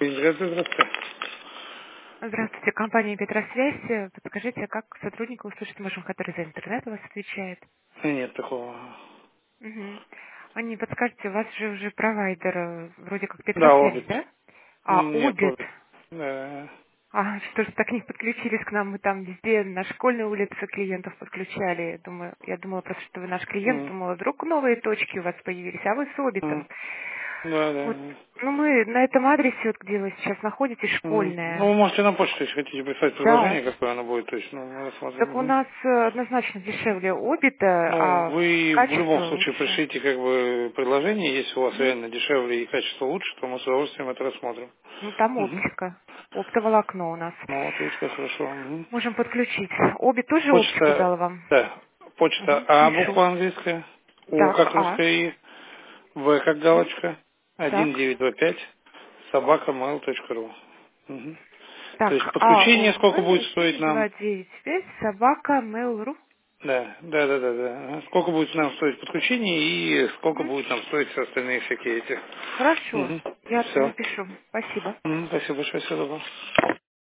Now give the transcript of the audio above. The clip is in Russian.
Здравствуйте, здравствуйте. Здравствуйте, компания Петросвязь. Подскажите, как сотрудник услышать можем, который за интернет у вас отвечает? Нет такого. Угу. А не подскажете, у вас же уже провайдер вроде как Да, Петросвязь, Обит. да? А, Нет, Обит. Обит. Да. А, что же так не подключились к нам? Мы там везде на школьной улице клиентов подключали. Я думала просто, что вы наш клиент. М, Думала, вдруг новые точки у вас появились, а вы с Обитом. м. Да, Вот. да. Ну, мы на этом адресе, вот где вы сейчас находитесь, Ну, вы школьная. можете на почту, если хотите, прислать Да. предложение, какое оно будет, то есть, ну, мы рассмотрим. Так у Мгм. нас однозначно дешевле Обита, Ну, а вы в любом качество случае лучше. пришлите как бы предложение, если у вас Мгм. реально дешевле и качество лучше, то мы с удовольствием это рассмотрим. Ну, там Мгм. оптика. Оптоволокно у нас. Ну, вот видите, как хорошо. Мгм. Можем подключить. Обе тоже оптику Почта, дала вам? да, почта Мгм. А, Пишу. буква английская, У Так, как а. русская И, В как Мгм. галочка, Так. 1925, собака.mail.ru. Мгм. То есть Так, подключение сколько будет стоить нам? 1995, собака, mail.ru. Да. Ага. Сколько будет нам стоить подключение и сколько Мгм. будет нам стоить все остальные всякие эти. Хорошо. Угу. Я Все. напишу. Спасибо. Спасибо большое, всего доброго.